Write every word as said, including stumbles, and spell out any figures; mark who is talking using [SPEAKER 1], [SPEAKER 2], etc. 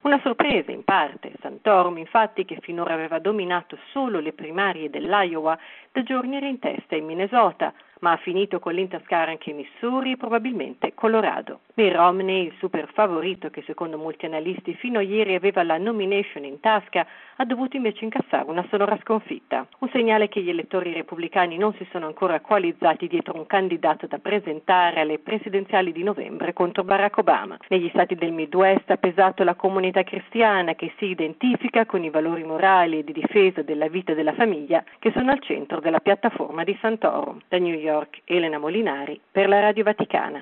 [SPEAKER 1] Una sorpresa in parte. Santorum, infatti, che finora aveva dominato solo le primarie dell'Iowa, da giorni era in testa in Minnesota, ma ha finito con l'intascare anche Missouri e probabilmente Colorado. Mitt Romney, il super favorito che secondo molti analisti fino a ieri aveva la nomination in tasca, ha dovuto invece incassare una sonora sconfitta. Un segnale che gli elettori repubblicani non si sono ancora coalizzati dietro un candidato da presentare alle presidenziali di novembre contro Barack Obama. Negli stati del Midwest ha pesato la comunità cristiana che si identifica con i valori morali e di difesa della vita e della famiglia che sono al centro della piattaforma di Santorum. Da New York, Elena Molinari per la Radio Vaticana.